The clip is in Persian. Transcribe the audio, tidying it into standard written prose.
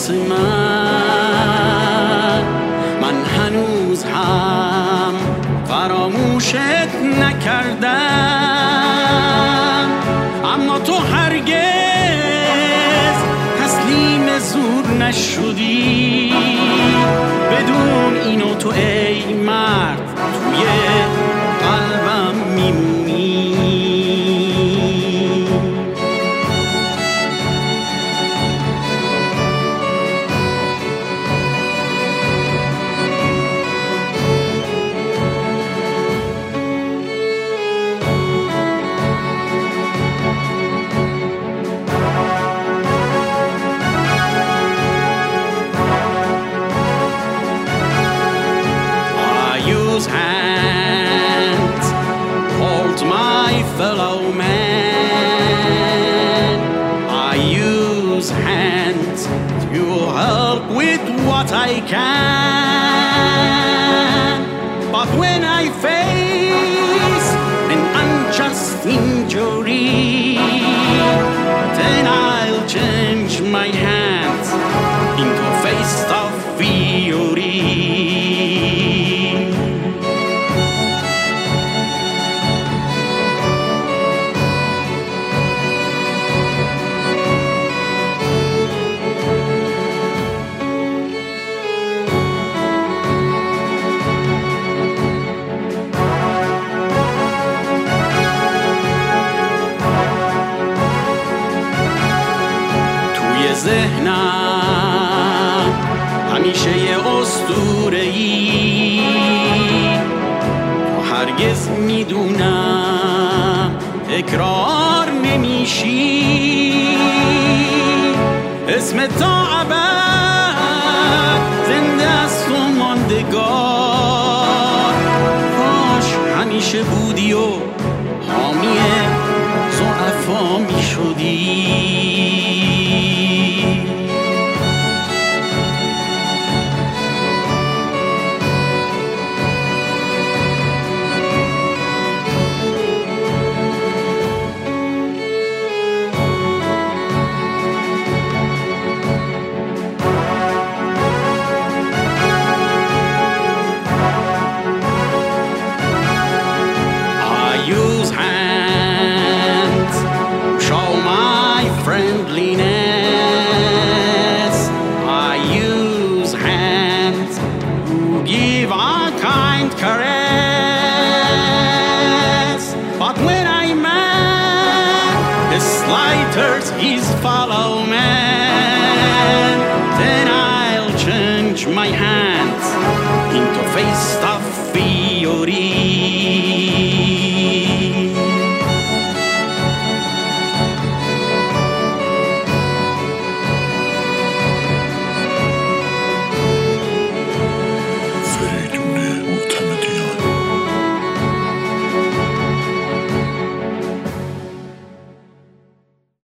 واسه من هنوز هم فراموشت نکردم، اما تو هرگز تسلیم زور نشدی. بدون اینو تو ای مرد توی قلبم میمونی. Hands, hold my fellow man. I use hands to help with what I can. But when I face an unjust injury, then I'll change my hands into face of fury. ذهنم همیشه یه اسطوره‌ای، تو هرگز میدونم تکرار نمیشی. اسم تا ابد زنده است و ماندگار. کاش همیشه بودی و حامی ضعفا میشدی. Friendliness, I use hands to give a kind caress. But when I'm mad, the slighters his fellow man. Then I'll change my hands into face of